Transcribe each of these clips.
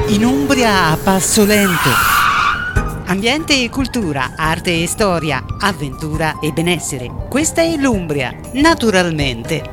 In Umbria a passo lento. Ambiente e cultura, arte e storia, avventura e benessere. Questa è l'Umbria, naturalmente.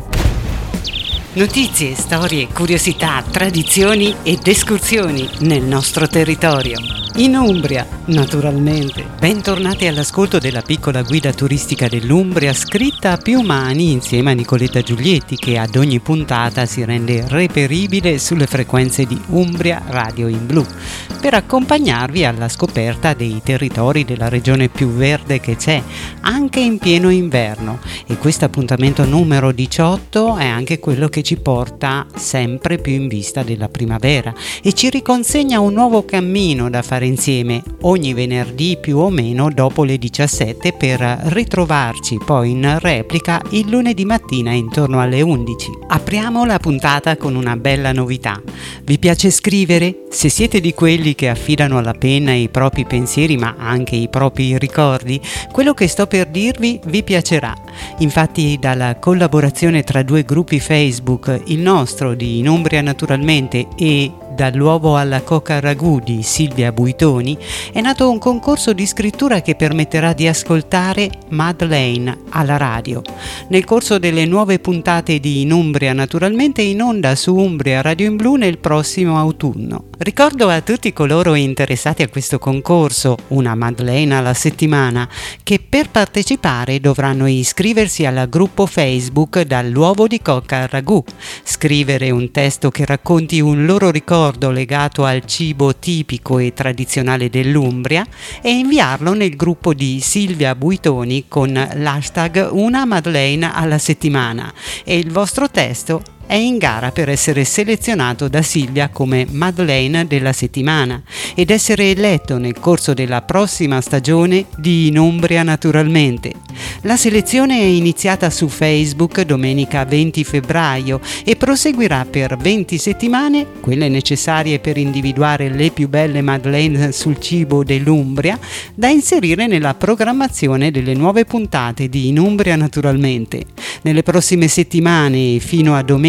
Notizie, storie, curiosità, tradizioni ed escursioni nel nostro territorio. In Umbria, naturalmente. Bentornati all'ascolto della piccola guida turistica dell'Umbria, scritta a più mani insieme a Nicoletta Giulietti, che ad ogni puntata si rende reperibile sulle frequenze di Umbria Radio in Blu, per accompagnarvi alla scoperta dei territori della regione più verde che c'è, anche in pieno inverno. E questo appuntamento numero 18 è anche quello che ci porta sempre più in vista della primavera e ci riconsegna un nuovo cammino da fare insieme ogni venerdì più o meno dopo le 17, per ritrovarci poi in replica il lunedì mattina intorno alle 11. Apriamo la puntata con una bella novità. Vi piace scrivere? Se siete di quelli che affidano alla penna i propri pensieri ma anche i propri ricordi, quello che sto per dirvi vi piacerà. Infatti, dalla collaborazione tra due gruppi Facebook, il nostro di In Umbria Naturalmente e Dall'uovo alla coca ragù di Silvia Buitoni, è nato un concorso di scrittura che permetterà di ascoltare Madeleine alla radio. Nel corso delle nuove puntate di In Umbria Naturalmente, in onda su Umbria Radio in Blu nel prossimo autunno. Ricordo a tutti coloro interessati a questo concorso, una Madeleine alla settimana, che per partecipare dovranno iscriversi al gruppo Facebook Dall'uovo di coca al ragù, scrivere un testo che racconti un loro ricordo legato al cibo tipico e tradizionale dell'Umbria e inviarlo nel gruppo di Silvia Buitoni con l'hashtag Una Madeleine alla settimana, e il vostro testo è in gara per essere selezionato da Silvia come Madeleine della settimana ed essere eletto nel corso della prossima stagione di In Umbria Naturalmente. La selezione è iniziata su Facebook domenica 20 febbraio e proseguirà per 20 settimane, quelle necessarie per individuare le più belle Madeleine sul cibo dell'Umbria, da inserire nella programmazione delle nuove puntate di In Umbria Naturalmente. Nelle prossime settimane, fino a domenica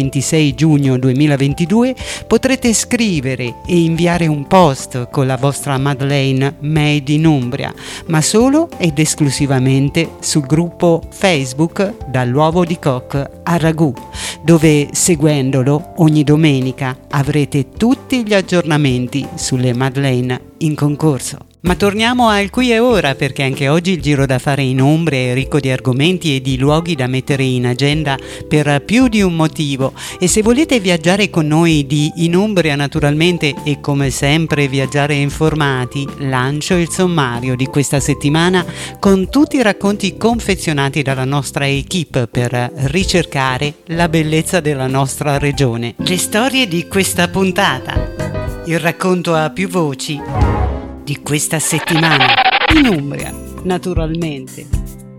26 giugno 2022, potrete scrivere e inviare un post con la vostra Madeleine Made in Umbria, ma solo ed esclusivamente sul gruppo Facebook Dall'uovo di coq al ragù, dove seguendolo ogni domenica avrete tutti gli aggiornamenti sulle Madeleine in concorso. Ma torniamo al qui e ora, perché anche oggi il giro da fare in Umbria è ricco di argomenti e di luoghi da mettere in agenda per più di un motivo. E se volete viaggiare con noi di In Umbria Naturalmente e come sempre viaggiare informati, lancio il sommario di questa settimana con tutti i racconti confezionati dalla nostra equipe per ricercare la bellezza della nostra regione. Le storie di questa puntata, il racconto a più voci di questa settimana in Umbria, naturalmente.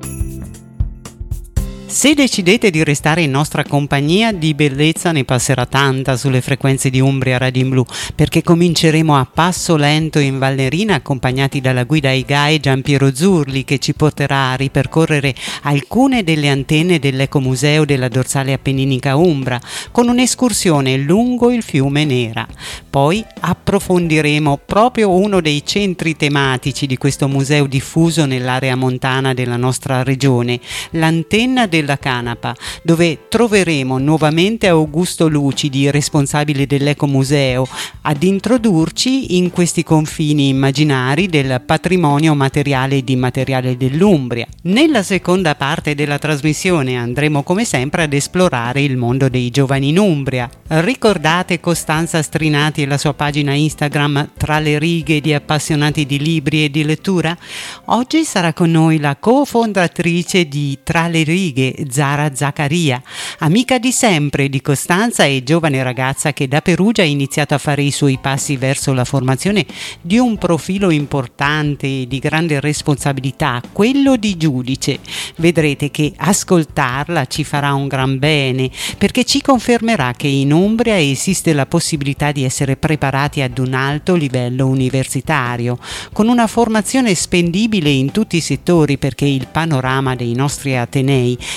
Se decidete di restare in nostra compagnia, di bellezza ne passerà tanta sulle frequenze di Umbria Radio in Blu, perché cominceremo a passo lento in Valnerina, accompagnati dalla guida IGAE Giampiero Zurli, che ci porterà a ripercorrere alcune delle antenne dell'Ecomuseo della dorsale appenninica umbra, con un'escursione lungo il fiume Nera. Poi approfondiremo proprio uno dei centri tematici di questo museo diffuso nell'area montana della nostra regione, l'antenna della Canapa, dove troveremo nuovamente Augusto Lucidi, responsabile dell'Ecomuseo, ad introdurci in questi confini immaginari del patrimonio materiale ed immateriale dell'Umbria. Nella seconda parte della trasmissione andremo come sempre ad esplorare il mondo dei giovani in Umbria. Ricordate Costanza Strinati e la sua pagina Instagram Tra le righe di appassionati di libri e di lettura? Oggi sarà con noi la cofondatrice di Tra le righe, Zara Zaccaria, amica di sempre di Costanza e giovane ragazza che da Perugia ha iniziato a fare i suoi passi verso la formazione di un profilo importante e di grande responsabilità, quello di giudice. Vedrete che ascoltarla ci farà un gran bene, perché ci confermerà che in Umbria esiste la possibilità di essere preparati ad un alto livello universitario, con una formazione spendibile in tutti i settori, perché il panorama dei nostri atenei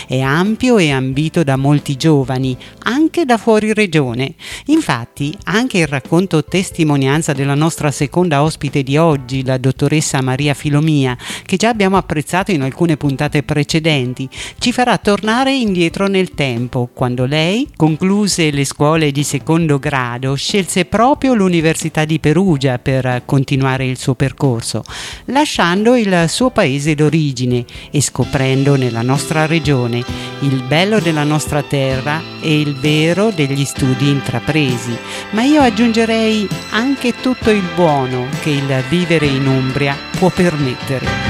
È ampio e ambito da molti giovani, anche da fuori regione. Infatti, anche il racconto testimonianza della nostra seconda ospite di oggi, la dottoressa Maria Filomia, che già abbiamo apprezzato in alcune puntate precedenti, ci farà tornare indietro nel tempo, quando lei concluse le scuole di secondo grado, scelse proprio l'Università di Perugia per continuare il suo percorso, lasciando il suo paese d'origine e scoprendo nella nostra regione il bello della nostra terra e il vero degli studi intrapresi, ma io aggiungerei anche tutto il buono che il vivere in Umbria può permettere.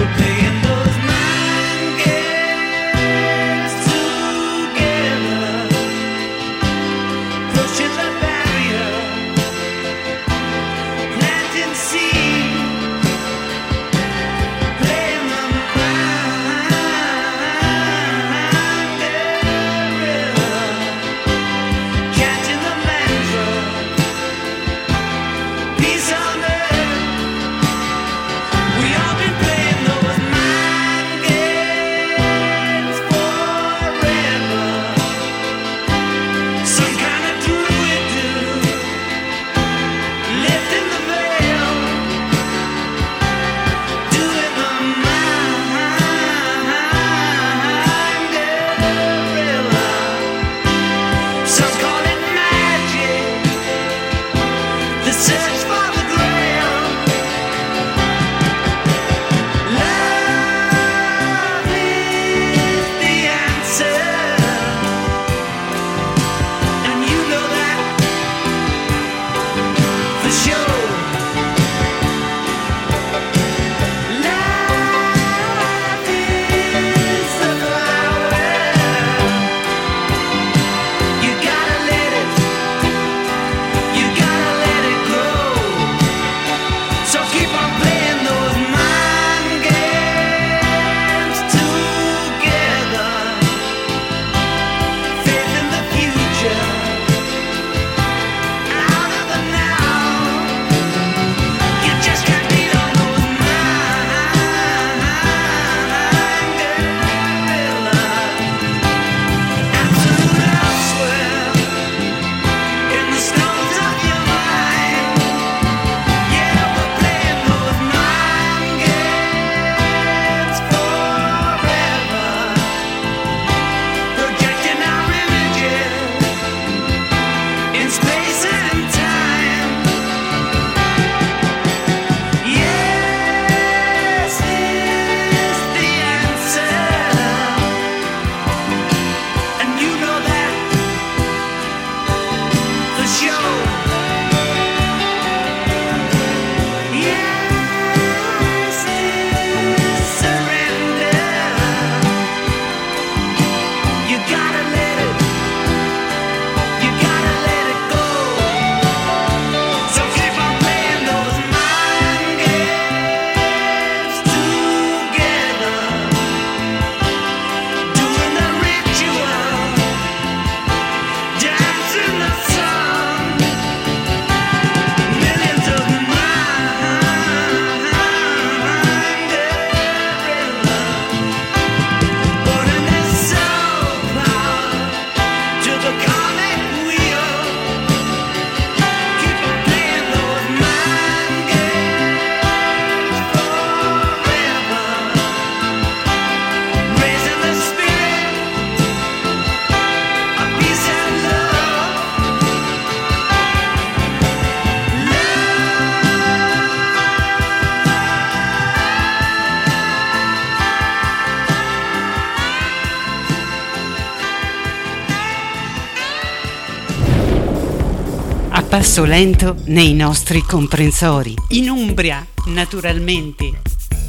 Passo lento nei nostri comprensori. In Umbria, naturalmente.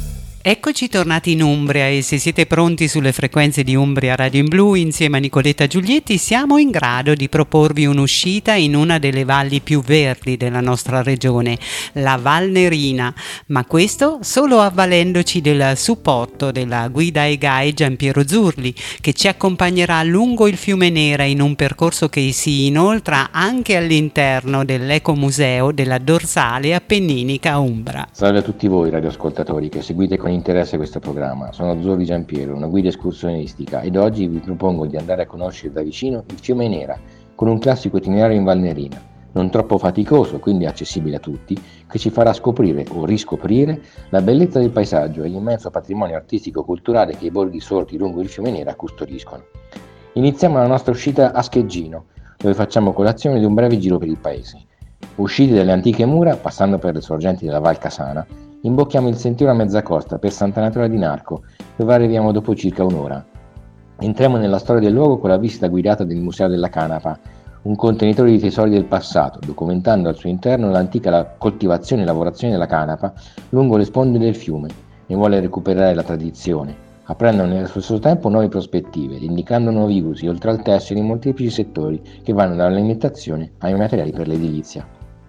Eccoci tornati in Umbria e se siete pronti sulle frequenze di Umbria Radio in Blu insieme a Nicoletta Giulietti siamo in grado di proporvi un'uscita in una delle valli più verdi della nostra regione, la Val Nerina, ma questo solo avvalendoci del supporto della guida e guide Giampiero Zurli, che ci accompagnerà lungo il fiume Nera in un percorso che si inoltra anche all'interno dell'Ecomuseo della dorsale appenninica Umbra. Salve a tutti voi radioascoltatori che seguite con con interesse questo programma. Sono Zorri Giampiero, una guida escursionistica, ed oggi vi propongo di andare a conoscere da vicino il fiume Nera, con un classico itinerario in Val Nerina, non troppo faticoso, quindi accessibile a tutti, che ci farà scoprire o riscoprire la bellezza del paesaggio e l'immenso patrimonio artistico-culturale che i borghi sorti lungo il fiume Nera custodiscono. Iniziamo la nostra uscita a Scheggino, dove facciamo colazione di un breve giro per il paese. Usciti dalle antiche mura, passando per le sorgenti della Val Casana, imbocchiamo il sentiero a mezza costa per Sant'Anatola di Narco, dove arriviamo dopo circa un'ora. Entriamo nella storia del luogo con la visita guidata del Museo della Canapa, un contenitore di tesori del passato, documentando al suo interno l'antica coltivazione e lavorazione della canapa lungo le sponde del fiume. Ne vuole recuperare la tradizione, aprendo nello stesso tempo nuove prospettive, indicando nuovi usi, oltre al tessile in molteplici settori che vanno dall'alimentazione ai materiali per l'edilizia.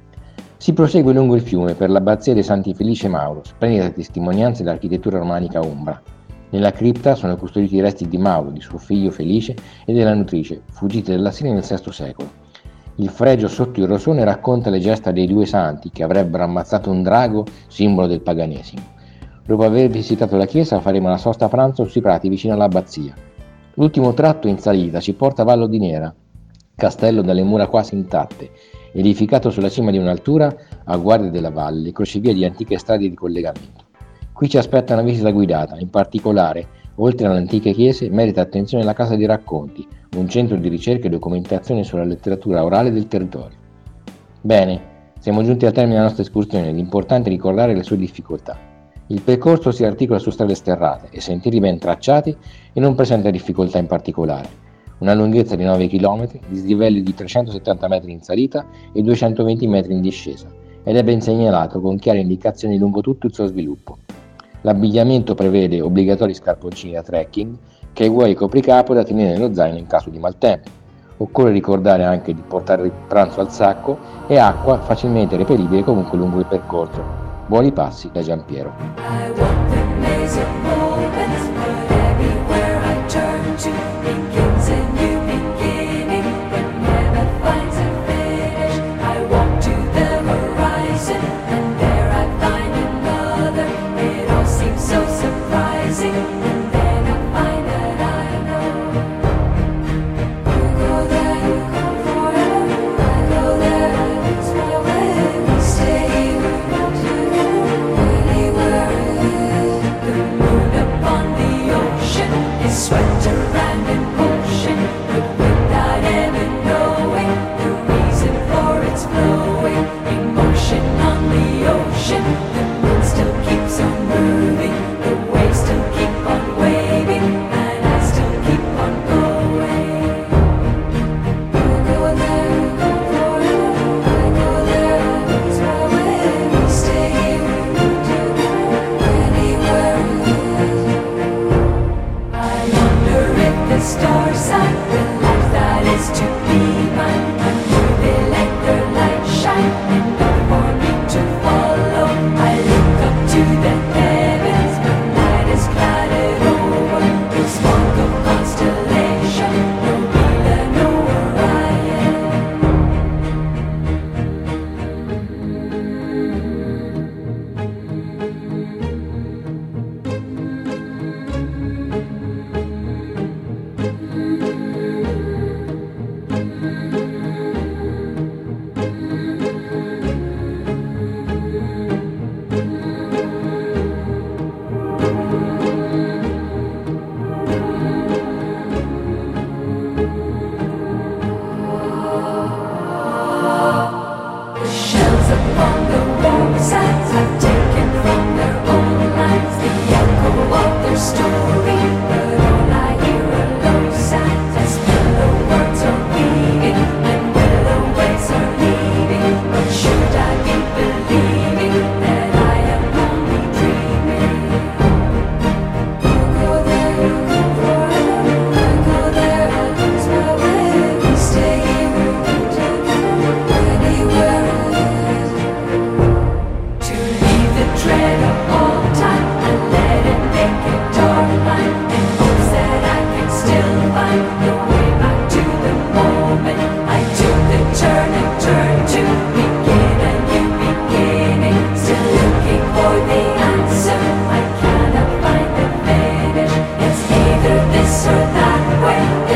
Si prosegue lungo il fiume per l'abbazia dei Santi Felice e Mauro, splendida testimonianza dell'architettura romanica umbra. Nella cripta sono custoditi i resti di Mauro, di suo figlio Felice e della nutrice, fuggiti dall'Assiria nel VI secolo. Il fregio sotto il rosone racconta le gesta dei due santi che avrebbero ammazzato un drago, simbolo del paganesimo. Dopo aver visitato la chiesa faremo la sosta a pranzo sui prati vicino all'abbazia. L'ultimo tratto in salita ci porta a Vallo di Nera, castello dalle mura quasi intatte, edificato sulla cima di un'altura a guardia della valle, crocevia di antiche strade di collegamento. Qui ci aspetta una visita guidata, in particolare, oltre alle antiche chiese, merita attenzione la Casa dei Racconti, un centro di ricerca e documentazione sulla letteratura orale del territorio. Bene, siamo giunti al termine della nostra escursione, l'importante è ricordare le sue difficoltà. Il percorso si articola su strade sterrate e sentieri ben tracciati e non presenta difficoltà in particolare. Una lunghezza di 9 km, dislivelli di 370 metri in salita e 220 metri in discesa, ed è ben segnalato con chiare indicazioni lungo tutto il suo sviluppo. L'abbigliamento prevede obbligatori scarponcini da trekking, che vuoi copricapo da tenere nello zaino in caso di maltempo. Occorre ricordare anche di portare il pranzo al sacco e acqua facilmente reperibile comunque lungo il percorso. Buoni passi da Giampiero.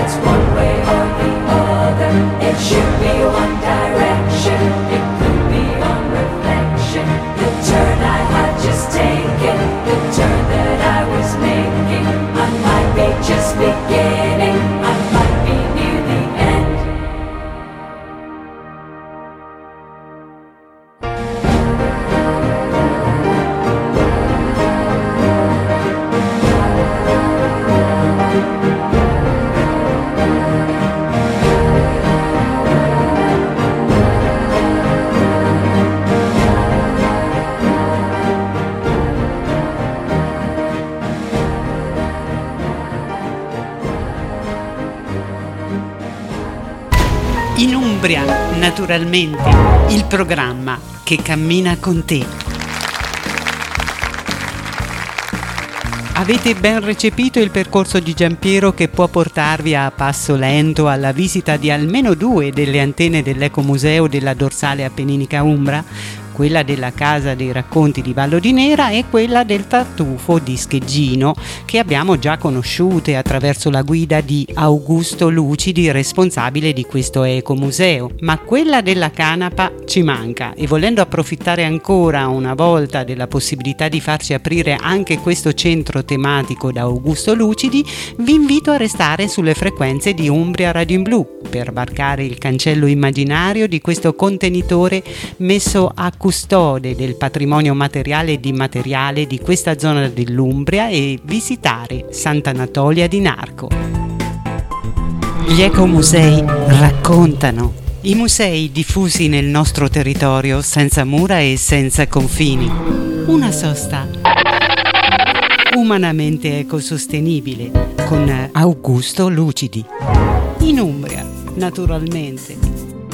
it's one way or the other. It should be one direction. It could be on reflection. The turn I had just taken, the turn that I was making, I might be just beginning, I might be near the end. In Umbria, naturalmente, il programma che cammina con te. Avete ben recepito il percorso di Giampiero che può portarvi a passo lento alla visita di almeno 2 delle antenne dell'Ecomuseo della dorsale appenninica umbra? Quella della Casa dei Racconti di Vallo di Nera e quella del Tartufo di Scheggino, che abbiamo già conosciute attraverso la guida di Augusto Lucidi, responsabile di questo ecomuseo. Ma quella della Canapa ci manca, e volendo approfittare ancora una volta della possibilità di farci aprire anche questo centro tematico da Augusto Lucidi, vi invito a restare sulle frequenze di Umbria Radio in Blu per varcare il cancello immaginario di questo contenitore messo a custode del patrimonio materiale ed immateriale di questa zona dell'Umbria e visitare Sant'Anatolia di Narco. Gli ecomusei raccontano. I musei diffusi nel nostro territorio senza mura e senza confini. Una sosta umanamente ecosostenibile con Augusto Lucidi. In Umbria, naturalmente.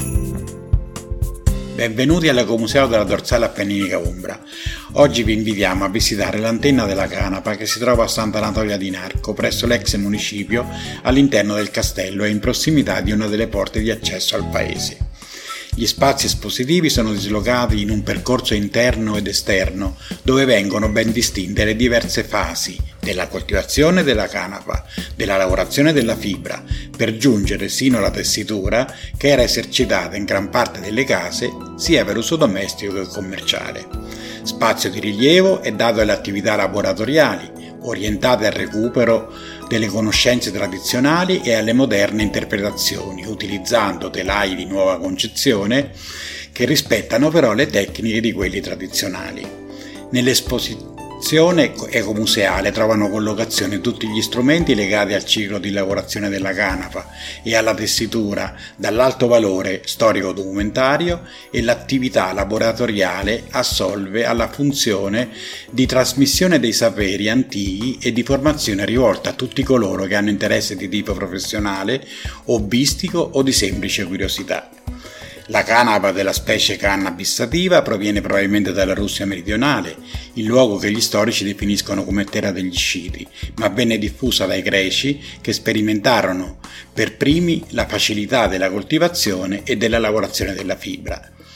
Benvenuti all'Ecomuseo della dorsale appenninica umbra. Oggi vi invitiamo a visitare l'antenna della Canapa che si trova a Sant'Anatolia di Narco, presso l'ex municipio, all'interno del castello e in prossimità di una delle porte di accesso al paese. Gli spazi espositivi sono dislocati in un percorso interno ed esterno, dove vengono ben distinte le diverse fasi della coltivazione della canapa, della lavorazione della fibra, per giungere sino alla tessitura che era esercitata in gran parte delle case sia per uso domestico che commerciale. Spazio di rilievo è dato alle attività laboratoriali, orientate al recupero delle conoscenze tradizionali e alle moderne interpretazioni, utilizzando telai di nuova concezione che rispettano però le tecniche di quelli tradizionali. Nell'esposizione ecomuseale trovano collocazione tutti gli strumenti legati al ciclo di lavorazione della canapa e alla tessitura dall'alto valore storico-documentario, e l'attività laboratoriale assolve alla funzione di trasmissione dei saperi antichi e di formazione rivolta a tutti coloro che hanno interesse di tipo professionale, hobbistico o di semplice curiosità. La canapa della specie Cannabis sativa proviene probabilmente dalla Russia meridionale, il luogo che gli storici definiscono come terra degli Sciti, ma venne diffusa dai greci che sperimentarono per primi la facilità della coltivazione e della lavorazione della fibra.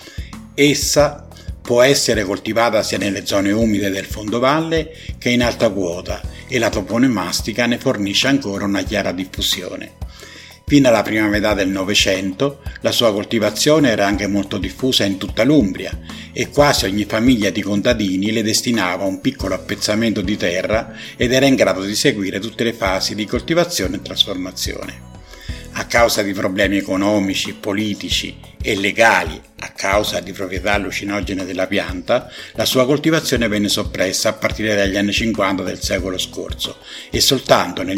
Essa può essere coltivata sia nelle zone umide del fondovalle che in alta quota, e la toponomastica ne fornisce ancora una chiara diffusione. Fino alla prima metà del Novecento la sua coltivazione era anche molto diffusa in tutta l'Umbria e quasi ogni famiglia di contadini le destinava un piccolo appezzamento di terra ed era in grado di seguire tutte le fasi di coltivazione e trasformazione. A causa di problemi economici, politici e legali, a causa di proprietà allucinogene della pianta, la sua coltivazione venne soppressa a partire dagli anni 50 del secolo scorso e soltanto nel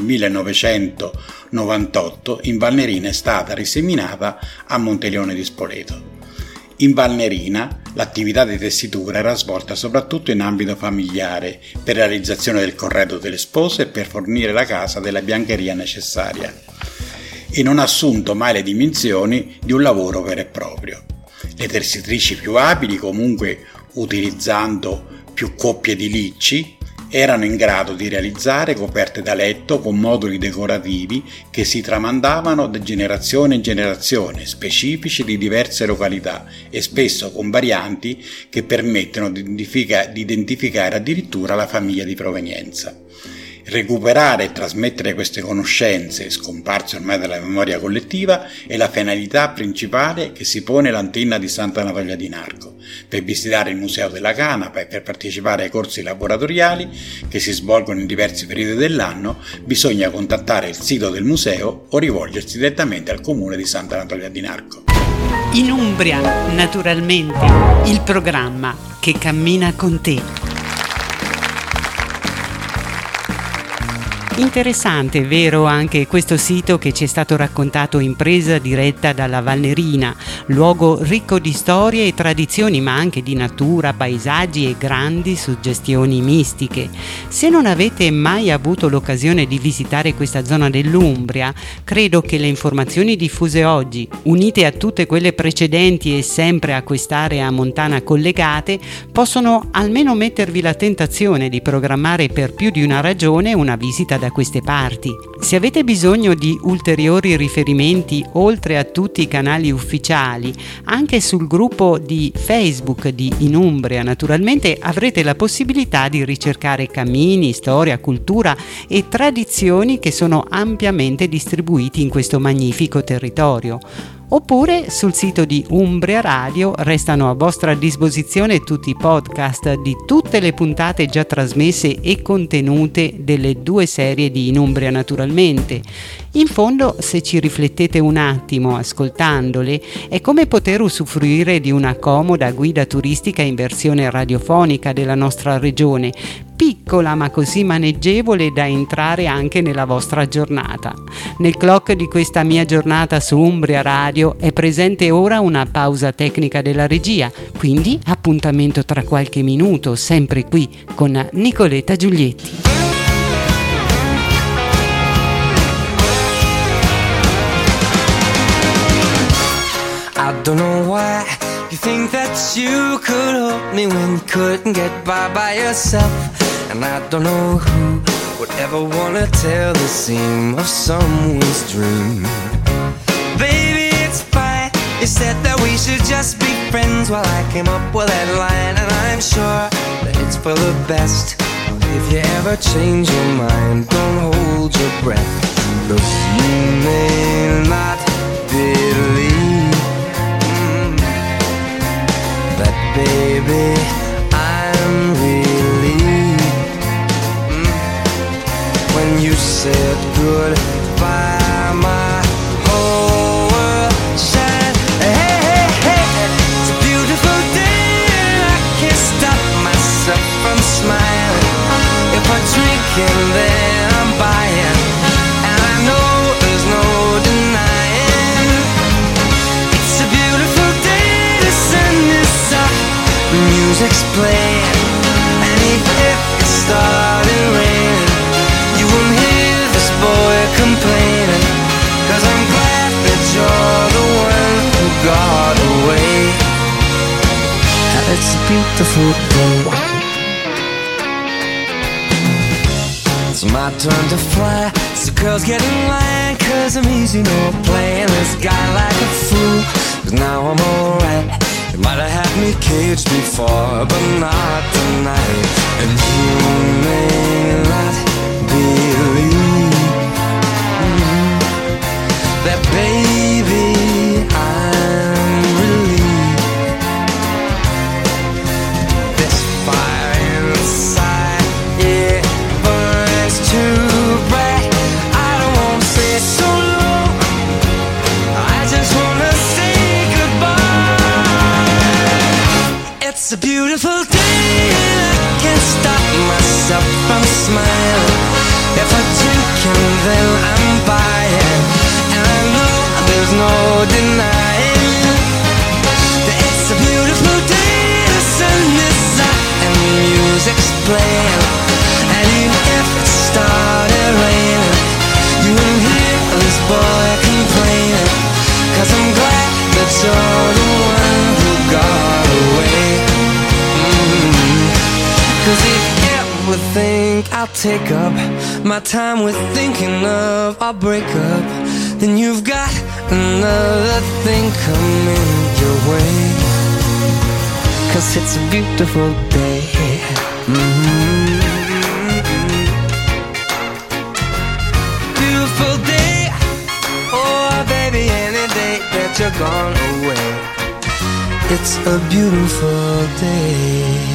1998 in Valnerina è stata riseminata a Monteleone di Spoleto. In Valnerina l'attività di tessitura era svolta soprattutto in ambito familiare per realizzazione del corredo delle spose e per fornire la casa della biancheria necessaria, e non ha assunto mai le dimensioni di un lavoro vero e proprio. Le tessitrici più abili, comunque utilizzando più coppie di licci, erano in grado di realizzare coperte da letto con moduli decorativi che si tramandavano da generazione in generazione, specifici di diverse località e spesso con varianti che permettono di identificare addirittura la famiglia di provenienza. Recuperare e trasmettere queste conoscenze, scomparse ormai dalla memoria collettiva, è la finalità principale che si pone l'antenna di Santa Anatolia di Narco. Per visitare il Museo della Canapa e per partecipare ai corsi laboratoriali che si svolgono in diversi periodi dell'anno, bisogna contattare il sito del museo o rivolgersi direttamente al comune di Santa Anatolia di Narco. In Umbria, naturalmente, il programma che cammina con te. Interessante, vero, anche questo sito che ci è stato raccontato in presa diretta dalla Valnerina, luogo ricco di storie e tradizioni, ma anche di natura, paesaggi e grandi suggestioni mistiche. Se non avete mai avuto l'occasione di visitare questa zona dell'Umbria, credo che le informazioni diffuse oggi, unite a tutte quelle precedenti e sempre a quest'area montana collegate, possono almeno mettervi la tentazione di programmare per più di una ragione una visita da queste parti. Se avete bisogno di ulteriori riferimenti, oltre a tutti i canali ufficiali, anche sul gruppo di Facebook di In Umbria, naturalmente avrete la possibilità di ricercare cammini, storia, cultura e tradizioni che sono ampiamente distribuiti in questo magnifico territorio. Oppure sul sito di Umbria Radio restano a vostra disposizione tutti i podcast di tutte le puntate già trasmesse e contenute delle 2 serie di In Umbria naturalmente. In fondo, se ci riflettete un attimo ascoltandole, è come poter usufruire di una comoda guida turistica in versione radiofonica della nostra regione, piccola ma così maneggevole da entrare anche nella vostra giornata. Nel clock di questa mia giornata su Umbria Radio è presente ora una pausa tecnica della regia, quindi appuntamento tra qualche minuto, sempre qui con Nicoletta Giulietti. I don't know why you think that you could help me when you couldn't get by yourself. And I don't know who would ever wanna tell the seam of someone's dream. Baby, it's fine. You said that we should just be friends while I came up with that line. And I'm sure that it's for the best. If you ever change your mind, don't hold your breath. Look, you may not believe that, baby, I'm relieved when you said goodbye. My whole world shined. Hey, hey, hey, it's a beautiful day and I can't stop myself from smiling. If I'm drinking, then I'm buying, and I know there's no denying. It's a beautiful day, the sun is up, the music's playing, and even if it started raining, you won't hear this boy complaining, 'cause I'm glad that you're the one who got away. It's a beautiful day. It's my turn to fly, so girls get in line, 'cause I'm easy, no playing this guy like a fool. 'Cause now I'm alright. You might have had me caged before, but not tonight. And you may not believe that, baby, I'm relieved. This fire inside, yeah, burns too bright. I don't wanna stay so long, I just wanna say goodbye. It's a beautiful day and I can't stop myself from smiling. If I'm drinking, then I'm buying, and I know there's no denying that it's a beautiful day. The sun is up and the music's playing, and even if it started raining, you wouldn't hear this boy complaining, 'cause I'm glad that you're the one who got away. 'Cause if you ever think I'll take up my time with thinking of our breakup, then you've got another thing coming your way. 'Cause it's a beautiful day. you're gone away. It's a beautiful day.